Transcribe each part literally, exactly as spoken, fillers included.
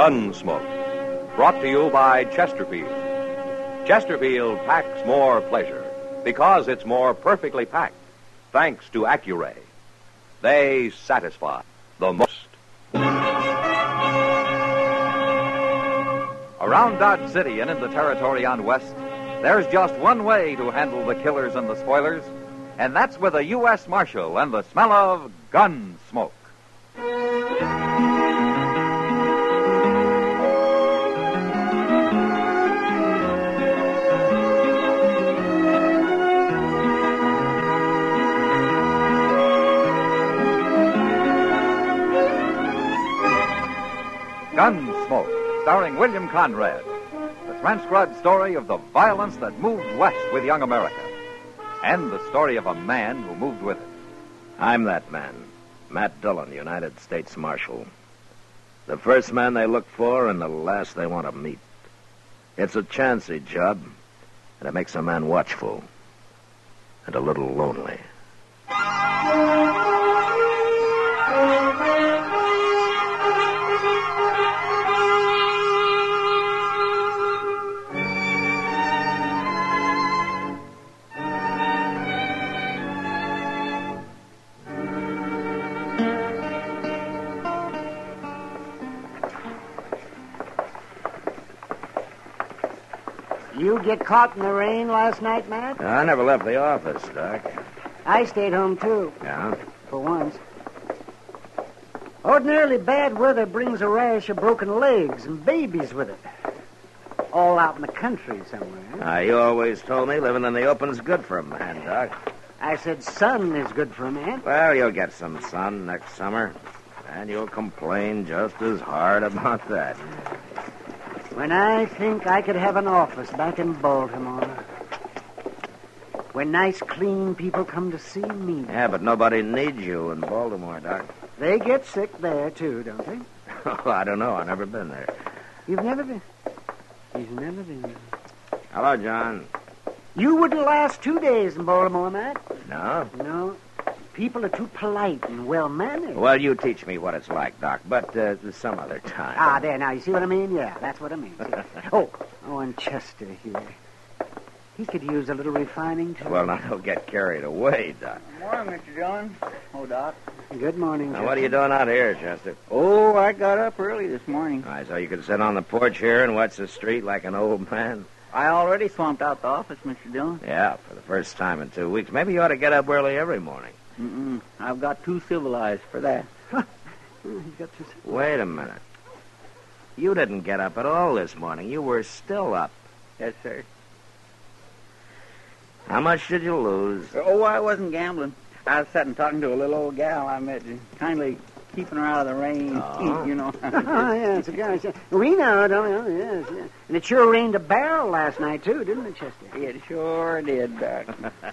Gunsmoke, brought to you by Chesterfield. Chesterfield packs more pleasure because it's more perfectly packed, thanks to Accuray. They satisfy the most. Around Dodge City and in the territory on West, there's just one way to handle the killers and the spoilers, and that's with a U S Marshal and the smell of gun smoke. Gunsmoke, starring William Conrad. The transcribed story of the violence that moved west with young America. And the story of a man who moved with it. I'm that man, Matt Dillon, United States Marshal. The first man they look for and the last they want to meet. It's a chancy job, and it makes a man watchful and a little lonely. You get caught in the rain last night, Matt? I never left the office, Doc. I stayed home, too. Yeah? For once. Ordinarily, bad weather brings a rash of broken legs and babies with it. All out in the country somewhere. Uh, you always told me living in the open's good for a man, Doc. I said sun is good for a man. Well, you'll get some sun next summer, and you'll complain just as hard about that. When I think I could have an office back in Baltimore. When nice, clean people come to see me. Yeah, but nobody needs you in Baltimore, Doc. They get sick there, too, don't they? Oh, I don't know. I've never been there. You've never been? He's never been there. Hello, John. You wouldn't last two days in Baltimore, Matt. No? No. People are too polite and well-mannered. Well, you teach me what it's like, Doc, but uh, some other time. Ah, there, now, you see what I mean? Yeah, that's what I mean. oh, oh, and Chester here. He could use a little refining, too. Well, now, don't get carried away, Doc. Good morning, Mister Dillon. Oh, Doc. Good morning, Now, Chester. what are you doing out here, Chester? Oh, I got up early this morning. All right, so you could sit on the porch here and watch the street like an old man? I already swamped out the office, Mister Dillon. Yeah, for the first time in two weeks. Maybe you ought to get up early every morning. Mm-mm. I've got too civilized for that. He's got to... Wait a minute. You didn't get up at all this morning. You were still up. Yes, sir. How much did you lose? Oh, I wasn't gambling. I was sitting talking to a little old gal I met, kindly keeping her out of the rain, Oh. you know. oh, yeah, it's a guy. We know, don't we? Oh, yes, yes. And it sure rained a barrel last night, too, didn't it, Chester? It sure did, Doc.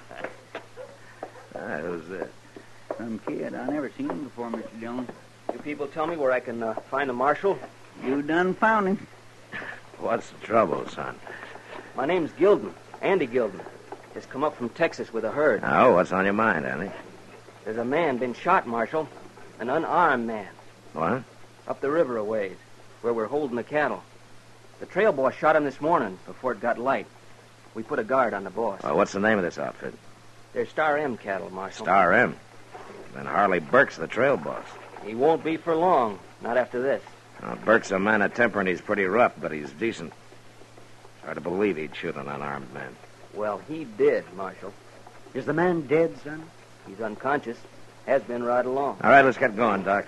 Ah, who's this? Some kid. I never seen him before, Mister Dillon. You people tell me where I can uh, find a marshal? You done found him. What's the trouble, son? My name's Gilden, Andy Gilden. Just come up from Texas with a herd. Oh, what's on your mind, Andy? There's a man been shot, Marshal. An unarmed man. What? Up the river a ways, where we're holding the cattle. The trail boss shot him this morning before it got light. We put a guard on the boss. Well, what's the name of this outfit? They're Star M cattle, Marshal. Star M. Then Harley Burke's the trail boss. He won't be for long. Not after this. Now, Burke's a man of temper, and he's pretty rough, but he's decent. Hard to believe he'd shoot an unarmed man. Well, he did, Marshal. Is the man dead, son? He's unconscious. Has been right along. All right, let's get going, Doc.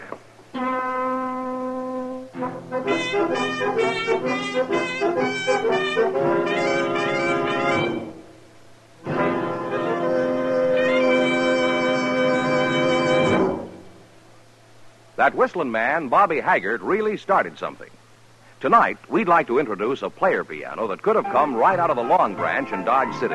That whistling man, Bobby Haggart, really started something. Tonight, we'd like to introduce a player piano that could have come right out of the Long Branch in Dodge City.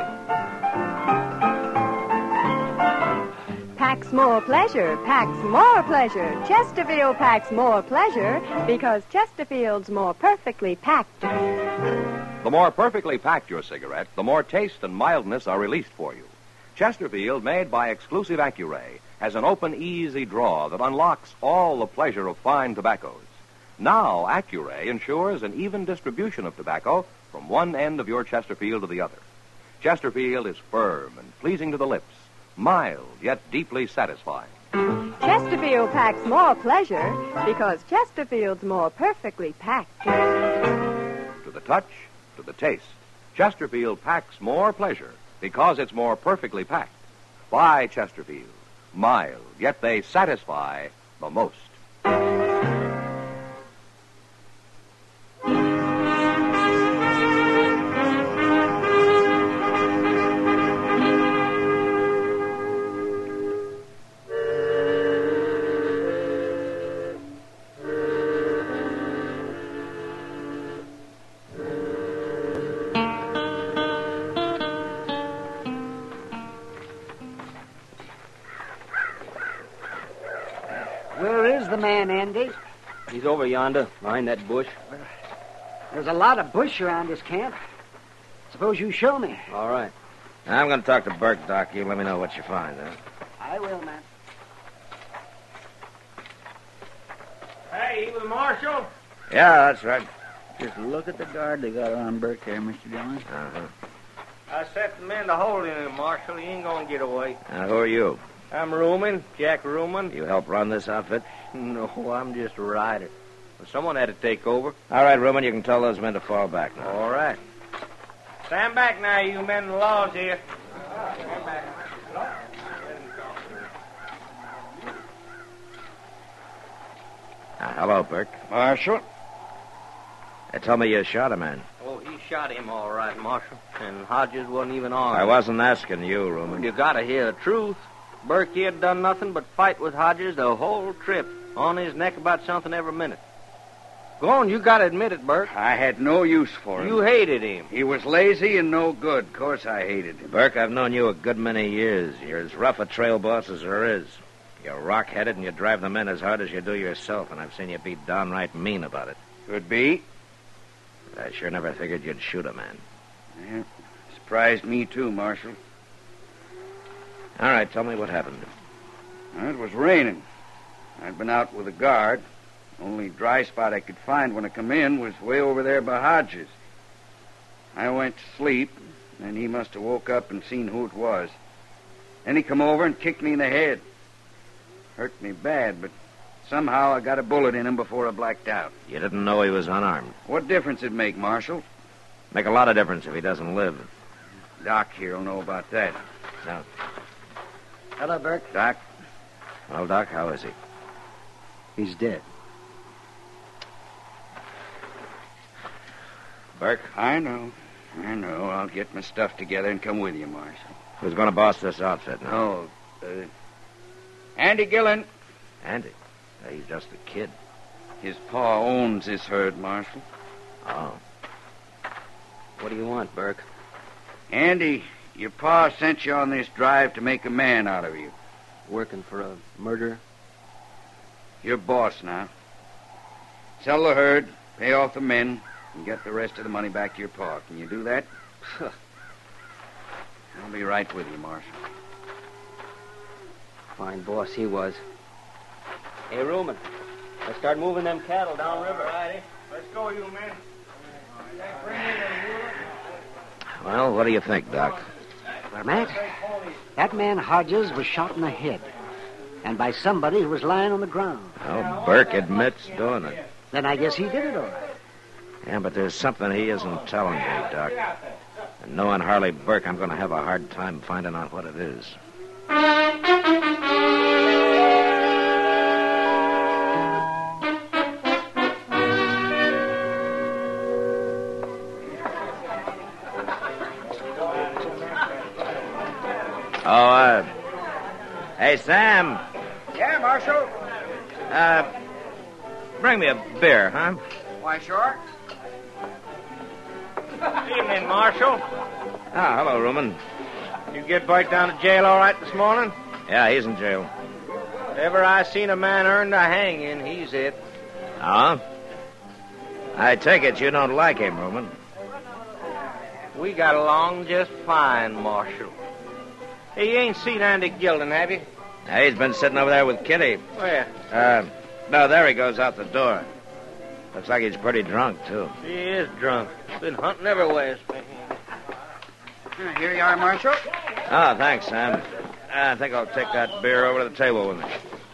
Packs more pleasure, packs more pleasure. Chesterfield packs more pleasure because Chesterfield's more perfectly packed. The more perfectly packed your cigarette, the more taste and mildness are released for you. Chesterfield, made by exclusive Accuray, has an open, easy draw that unlocks all the pleasure of fine tobaccos. Now, Accuray ensures an even distribution of tobacco from one end of your Chesterfield to the other. Chesterfield is firm and pleasing to the lips, mild yet deeply satisfying. Chesterfield packs more pleasure because Chesterfield's more perfectly packed. To the touch, to the taste, Chesterfield packs more pleasure because it's more perfectly packed. Buy Chesterfield. Mild, yet they satisfy the most. Where is the man, Andy? He's over yonder, behind that bush. There's a lot of bush around this camp. Suppose you show me. All right. I'm going to talk to Burke, Doc. You let me know what you find, huh? I will, man. Hey, you the marshal? Yeah, that's right. Just look at the guard they got on Burke there, Mister Dillon. Uh-huh. I set the men to hold him, Marshal. He ain't gonna get away. Now, who are you? I'm Ruman, Jack Ruman. You help run this outfit? No, I'm just a rider. Well, someone had to take over. All right, Ruman, you can tell those men to fall back now. All right. Stand back now, you men. The law's here. Stand back. Uh, hello, Burke. Marshal? They told me you shot a man. Oh, he shot him all right, Marshal. And Hodges wasn't even armed. I wasn't asking you, Ruman. You gotta hear the truth. Burke, he had done nothing but fight with Hodges the whole trip. On his neck about something every minute. Go on, you gotta admit it, Burke. I had no use for him. You hated him. He was lazy and no good. Of course I hated him. Burke, I've known you a good many years. You're as rough a trail boss as there is. You're rock-headed and you drive the men as hard as you do yourself, and I've seen you be downright mean about it. Could be. But I sure never figured you'd shoot a man. Yeah, surprised me too, Marshal. All right, tell me what happened. Well, it was raining. I'd been out with a guard. Only dry spot I could find when I come in was way over there by Hodges. I went to sleep, and he must have woke up and seen who it was. Then he come over and kicked me in the head. Hurt me bad, but somehow I got a bullet in him before I blacked out. You didn't know he was unarmed. What difference it make, Marshal? Make a lot of difference if he doesn't live. Doc here will know about that. No. Hello, Burke. Doc? Well, Doc, how is he? He's dead. Burke? I know. I know. I'll get my stuff together and come with you, Marshal. Who's going to boss this outfit now? Oh, uh, Andy Gillen. Andy. Uh, he's just a kid. His pa owns this herd, Marshal. Oh. What do you want, Burke? Andy, your pa sent you on this drive to make a man out of you. Working for a murderer? You're boss now. Sell the herd, pay off the men, and get the rest of the money back to your pa. Can you do that? I'll be right with you, Marshal. Fine boss he was. Hey, Ruman, let's start moving them cattle downriver. Righty. Let's go, you men. Well, what do you think, Doc? Well, Matt, that man Hodges was shot in the head. And by somebody who was lying on the ground. Well, Burke admits doing it. Then I guess he did it all right. Yeah, but there's something he isn't telling me, Doc. And knowing Harley Burke, I'm going to have a hard time finding out what it is. Oh, uh... Hey, Sam. Yeah, Marshal. Uh... Bring me a beer, huh? Why, sure. Evening, Marshal. Ah, hello, Ruman. You get Burke down to jail all right this morning? Yeah, he's in jail. If ever I seen a man earn the hanging, he's it. Huh? I take it you don't like him, Ruman. We got along just fine, Marshal. Hey, you ain't seen Andy Gilden, have you? Yeah, he's been sitting over there with Kitty. Where? Uh, no, there he goes out the door. Looks like he's pretty drunk, too. He is drunk. Been hunting everywhere. Uh, here you are, Marshal. Oh, thanks, Sam. I think I'll take that beer over to the table with me.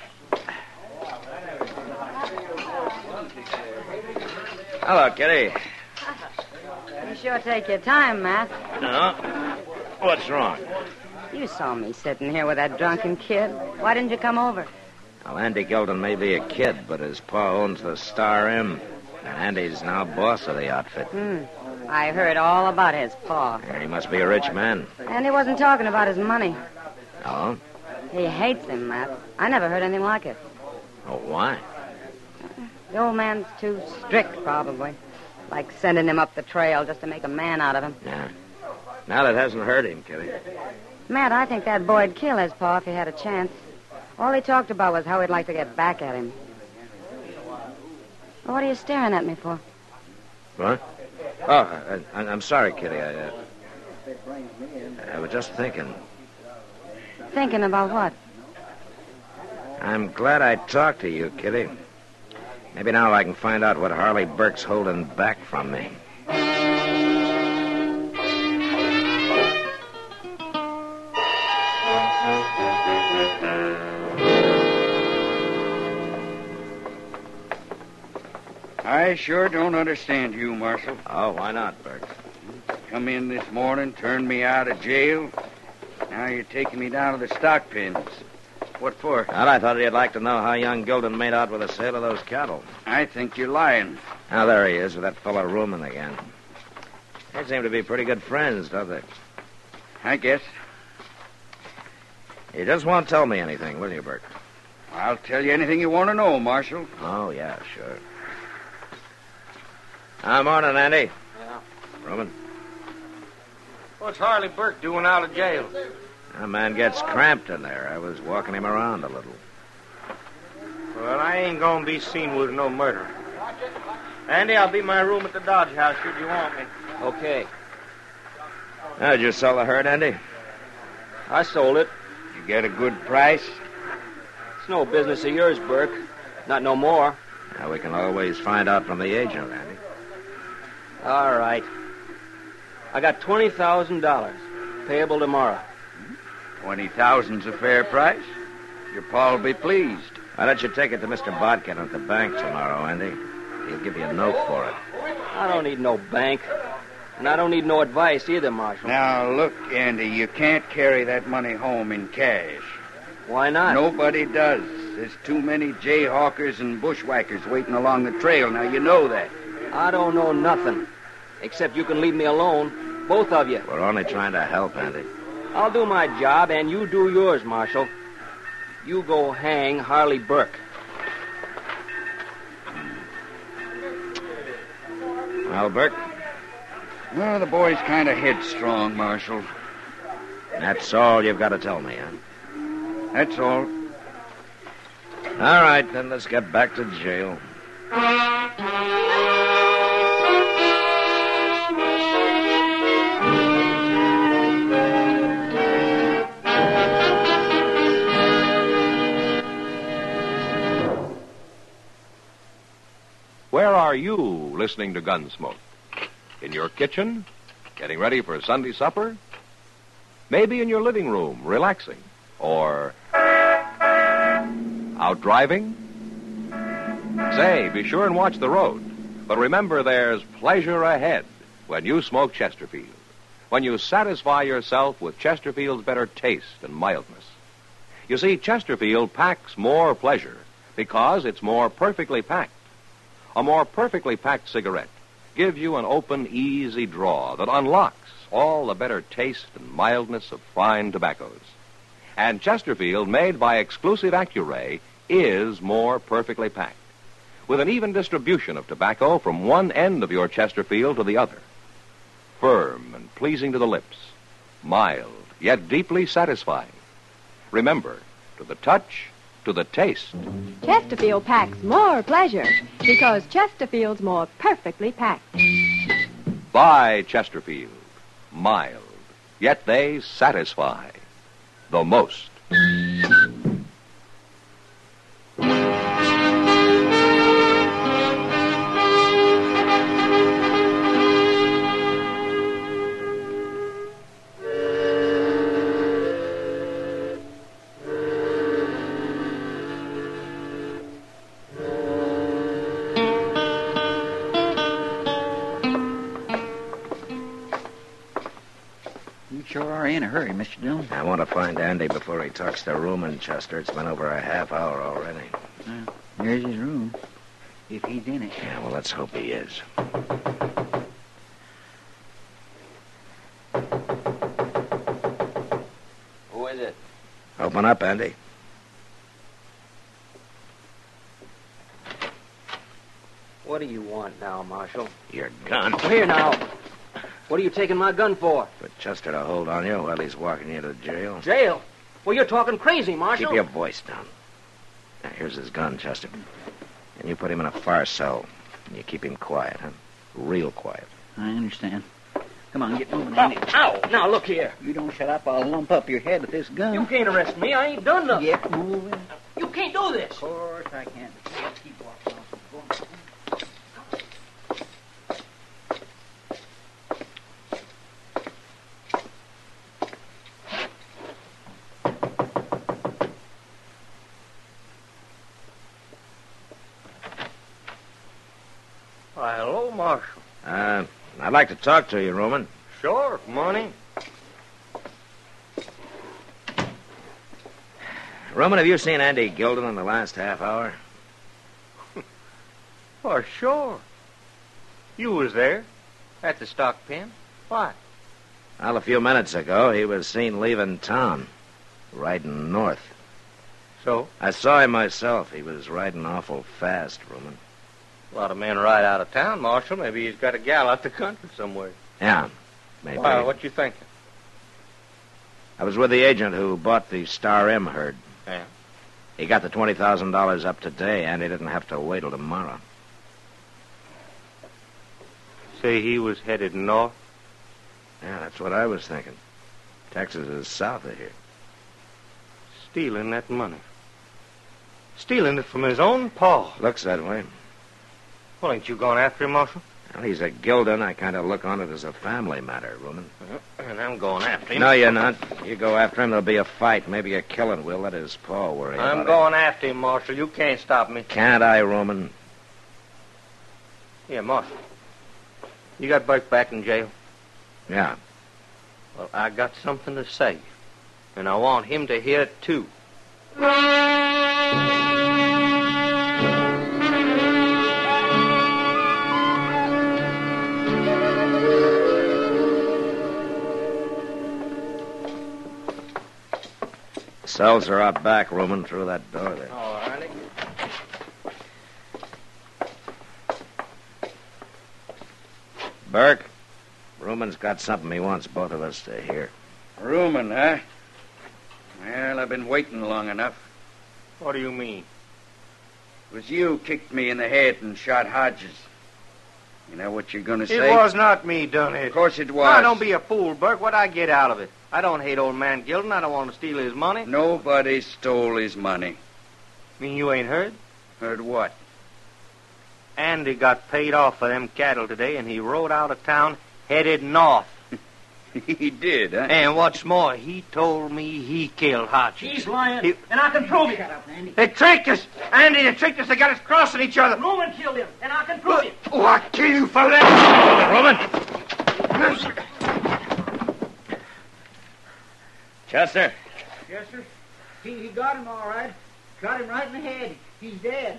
Hello, Kitty. You sure take your time, Matt. No? What's wrong? You saw me sitting here with that drunken kid. Why didn't you come over? Well, Andy Gilden may be a kid, but his pa owns the Star Inn. And Andy's now boss of the outfit. Hmm. I heard all about his paw. Yeah, he must be a rich man. And he wasn't talking about his money. Oh? He hates him, Matt. I never heard anything like it. Oh, why? The old man's too strict, probably. Like sending him up the trail just to make a man out of him. Yeah. Now that hasn't hurt him, Kitty. Matt, I think that boy'd kill his pa if he had a chance. All he talked about was how he'd like to get back at him. What are you staring at me for? What? Oh, I, I'm sorry, Kitty. I, uh, I was just thinking. Thinking about what? I'm glad I talked to you, Kitty. Maybe now I can find out what Harley Burke's holding back from me. I sure don't understand you, Marshal. Oh, why not, Burke? Come in this morning, turned me out of jail. Now you're taking me down to the stock pens. What for? Well, I thought you'd like to know how young Gilden made out with the sale of those cattle. I think you're lying. Now, there he is with that fellow Ruman again. They seem to be pretty good friends, don't they? I guess. You just won't tell me anything, will you, Burke? I'll tell you anything you want to know, Marshal. Oh, yeah, sure. Ah, morning, Andy. Yeah. Ruman. What's Harley Burke doing out of jail? That man gets cramped in there. I was walking him around a little. Well, I ain't gonna be seen with no murder. Andy, I'll be in my room at the Dodge House should you want me. Okay. Now, did you sell the herd, Andy? I sold it. You get a good price? It's no business of yours, Burke. Not no more. Now, we can always find out from the agent, Andy. All right. I got twenty thousand dollars. Payable tomorrow. Twenty thousand's a fair price. Your pa'll be pleased. Why don't you take it to Mister Bodkin at the bank tomorrow, Andy? He'll give you a note for it. I don't need no bank. And I don't need no advice either, Marshal. Now, look, Andy, you can't carry that money home in cash. Why not? Nobody does. There's too many jayhawkers and bushwhackers waiting along the trail. Now, you know that. I don't know nothing. Except you can leave me alone. Both of you. We're only trying to help, Andy. I'll do my job, and you do yours, Marshal. You go hang Harley Burke. Well, Burke? Well, the boy's kind of headstrong, Marshal. That's all you've got to tell me, huh? That's all. All right, then let's get back to jail. Where are you listening to Gunsmoke? In your kitchen? Getting ready for Sunday supper? Maybe in your living room, relaxing? Or out driving? Say, be sure and watch the road. But remember, there's pleasure ahead when you smoke Chesterfield. When you satisfy yourself with Chesterfield's better taste and mildness. You see, Chesterfield packs more pleasure because it's more perfectly packed. A more perfectly packed cigarette gives you an open, easy draw that unlocks all the better taste and mildness of fine tobaccos. And Chesterfield, made by exclusive Accuray, is more perfectly packed, with an even distribution of tobacco from one end of your Chesterfield to the other. Firm and pleasing to the lips, mild, yet deeply satisfying. Remember, to the touch, to the taste. Chesterfield packs more pleasure because Chesterfield's more perfectly packed. Buy Chesterfield. Mild, yet they satisfy the most. You sure are in a hurry, Mister Dillon. I want to find Andy before he talks to Ruman, Chester. It's been over a half hour already. Uh, there's his room, if he's in it. Yeah, well, let's hope he is. Who is it? Open up, Andy. What do you want now, Marshal? Your gun. Here now. What are you taking my gun for? For Chester to hold on you while he's walking you to jail. Jail? Well, you're talking crazy, Marshal. Keep your voice down. Now, here's his gun, Chester. And you put him in a far cell. And you keep him quiet, huh? Real quiet. I understand. Come on, get moving, Oh, Andy. ow! Now, look here. You don't shut up, I'll lump up your head with this gun. You can't arrest me. I ain't done nothing. Get moving. You can't do this. Of course I can't. Let's keep walking on. Go on. Why, hello, Marshal. Uh, I'd like to talk to you, Roman. Sure, money. Roman, have you seen Andy Gilden in the last half hour? Oh, sure. You was there at the stock pen. Why? Well, a few minutes ago, he was seen leaving town, riding north. So? I saw him myself. He was riding awful fast, Roman. A lot of men ride out of town, Marshal. Maybe he's got a gal out the country somewhere. Yeah, maybe. Why, what you thinking? I was with the agent who bought the Star M herd. Yeah? He got the twenty thousand dollars up today, and he didn't have to wait till tomorrow. Say he was headed north? Yeah, that's what I was thinking. Texas is south of here. Stealing that money. Stealing it from his own paw. Looks that way. Well, ain't you going after him, Marshal? Well, he's a Gilden. I kind of look on it as a family matter, Roman. And I'm going after him. No, you're not. You go after him, there'll be a fight, maybe a killing. We'll let his paw worry about I'm it. going after him, Marshal. You can't stop me. Can't I, Roman? Yeah, Marshal. You got Burke back in jail? Yeah. Well, I got something to say. And I want him to hear it, too. Cells are out back, Roman, through that door there. All righty. Burke, Roman's got something he wants both of us to hear. Ruman, huh? Well, I've been waiting long enough. What do you mean? It was you kicked me in the head and shot Hodges. You know what you're going to It say? was not me done it. Of course it was. Now, don't be a fool, Burke. What'd I get out of it? I don't hate old man Gilden. I don't want to steal his money. Nobody stole his money. Mean you ain't heard? Heard what? Andy got paid off for them cattle today, and he rode out of town headed north. He did, huh? And what's more, he told me he killed Hodges. He's lying, He- and I can prove it. Shut up, Andy. They tricked us! Andy, they tricked us. They got us crossing each other. Roman killed him, and I can prove it. Oh, I kill you for that! Roman! Chester? Yes, sir. He, he got him all right. Shot him right in the head. He's dead.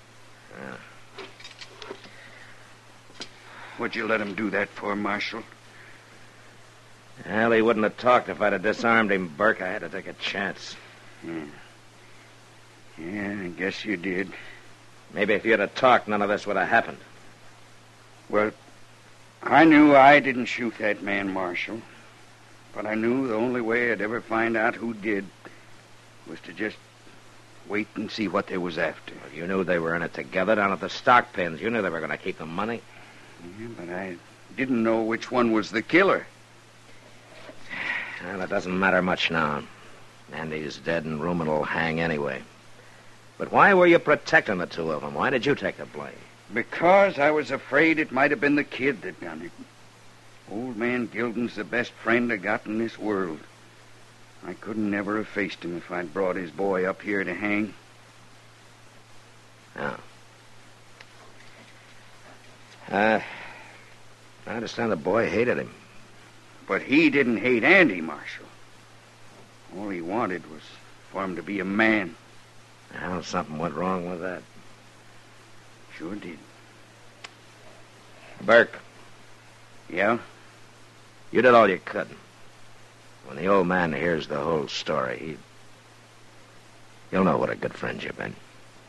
What'd you let him do that for, Marshal? Well, he wouldn't have talked if I'd have disarmed him, Burke. I had to take a chance. Hmm. Yeah, I guess you did. Maybe if you'd have talked, none of this would have happened. Well, I knew I didn't shoot that man, Marshal. But I knew the only way I'd ever find out who did was to just wait and see what they was after. Well, you knew they were in it together down at the stock pens. You knew they were going to keep the money. Yeah, but I didn't know which one was the killer. Well, it doesn't matter much now. Andy's dead and Ruman will hang anyway. But why were you protecting the two of them? Why did you take the blame? Because I was afraid it might have been the kid that done it. Old man Gilden's the best friend I got in this world. I couldn't never have faced him if I'd brought his boy up here to hang. Oh. Uh, I understand the boy hated him. But he didn't hate Andy Marshall. All he wanted was for him to be a man. Well, something went wrong with that. Sure did. Burke, Yeah? you did all you could. When the old man hears the whole story, he... he'll know what a good friend you've been.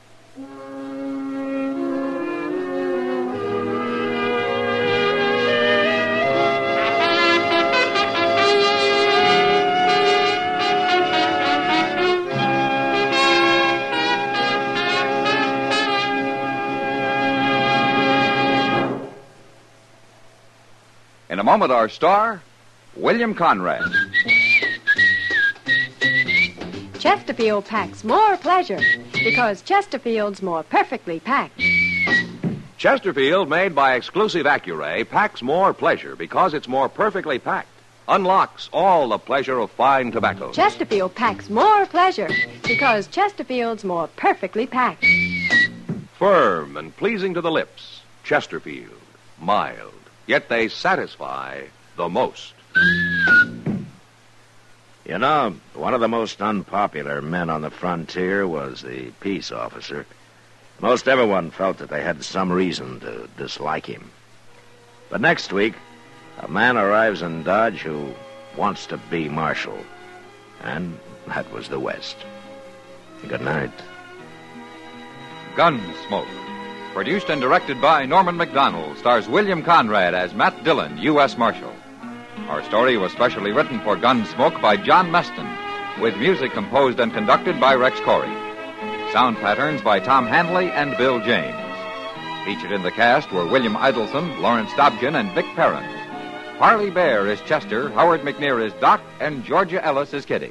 In a moment, our star, William Conrad. Chesterfield packs more pleasure because Chesterfield's more perfectly packed. Chesterfield, made by exclusive Accuray, packs more pleasure because it's more perfectly packed. Unlocks all the pleasure of fine tobacco. Chesterfield packs more pleasure because Chesterfield's more perfectly packed. Firm and pleasing to the lips. Chesterfield. Mild. Yet they satisfy the most. You know, one of the most unpopular men on the frontier was the peace officer. Most everyone felt that they had some reason to dislike him. But next week, a man arrives in Dodge who wants to be marshal. And that was the West. Good night. Gunsmoke. Produced and directed by Norman Macdonald, stars William Conrad as Matt Dillon, U S Marshal. Our story was specially written for Gunsmoke by John Meston, with music composed and conducted by Rex Corey. Sound patterns by Tom Hanley and Bill James. Featured in the cast were William Idelson, Lawrence Dobkin, and Vic Perrin. Harley Bear is Chester, Howard McNear is Doc, and Georgia Ellis is Kitty.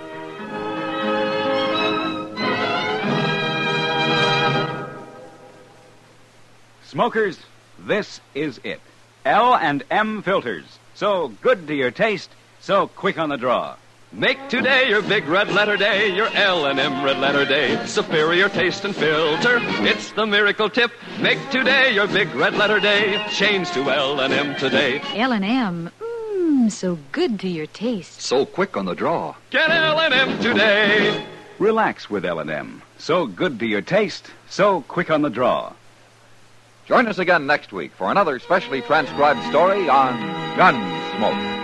Smokers, this is it. L and M filters. So good to your taste, so quick on the draw. Make today your big red letter day, your L and M red letter day. Superior taste and filter, it's the miracle tip. Make today your big red letter day. Change to L and M today. L and M, mmm, so good to your taste. So quick on the draw. Get L and M today. Relax with L and M. So good to your taste, so quick on the draw. Join us again next week for another specially transcribed story on Gunsmoke.